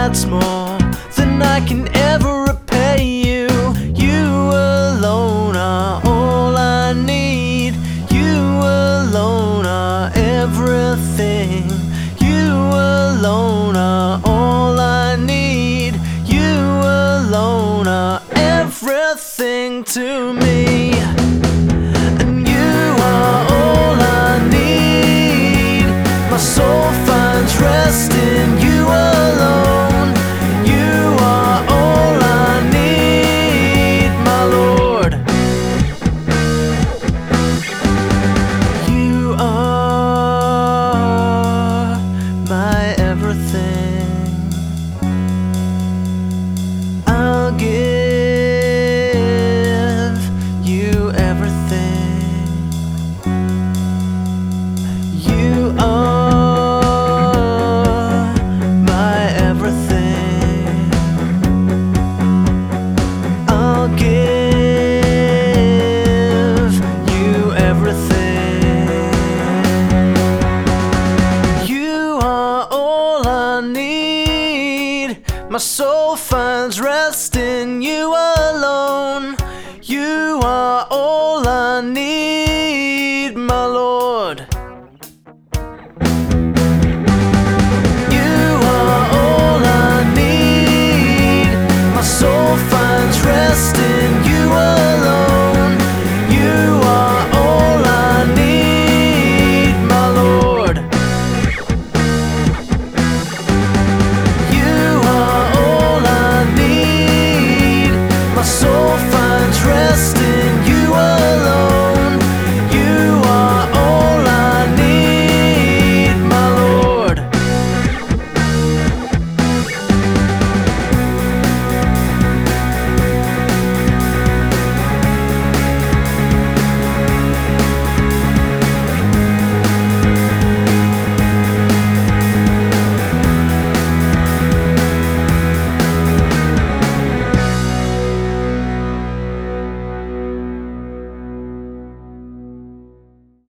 that's more than I can ever repay you. You alone are all I need. You alone are everything. You alone are all I need. You alone are everything to me. And you are all I need. My soul finds rest in you alone. You are all I need, my Lord. You are my everything. I'll give you everything. You are my everything. I'll give you everything. You are all I need. My soul finds rest